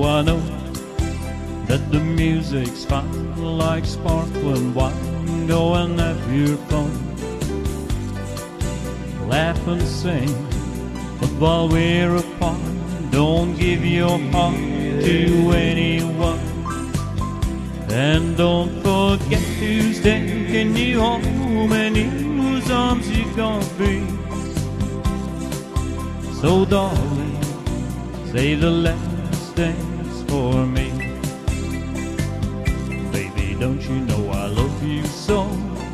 I know that the music's fine like sparkling wine. Go and have your fun, laugh and sing, but while we're apart, don't give your heart to anyone. And don't forget who's taking you home and in whose arms you're gonna be. So darling, say the last dance for me. Baby, don't you know I love you so?